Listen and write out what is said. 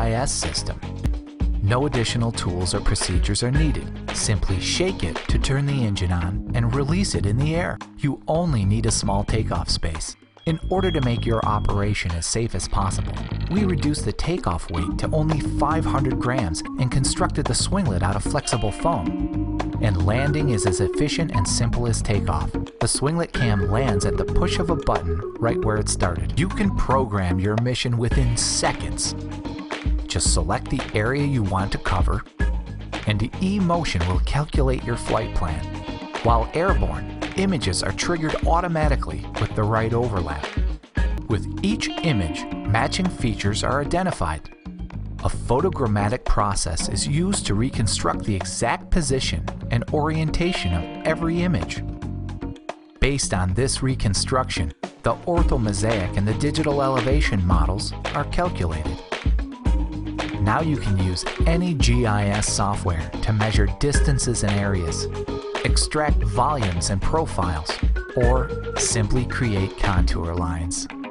GIS system. No additional tools or procedures are needed. Simply shake it to turn the engine on and release it in the air. You only need a small takeoff space. In order to make your operation as safe as possible, we reduced the takeoff weight to only 500 grams and constructed the swinglet out of flexible foam. And landing is as efficient and simple as takeoff. The swinglet cam lands at the push of a button right where it started. You can program your mission within seconds. Just select the area you want to cover, and eMotion will calculate your flight plan. While airborne, images are triggered automatically with the right overlap. With each image, matching features are identified. A photogrammetric process is used to reconstruct the exact position and orientation of every image. Based on this reconstruction, the orthomosaic and the digital elevation models are calculated. Now you can use any GIS software to measure distances and areas, extract volumes and profiles, or simply create contour lines.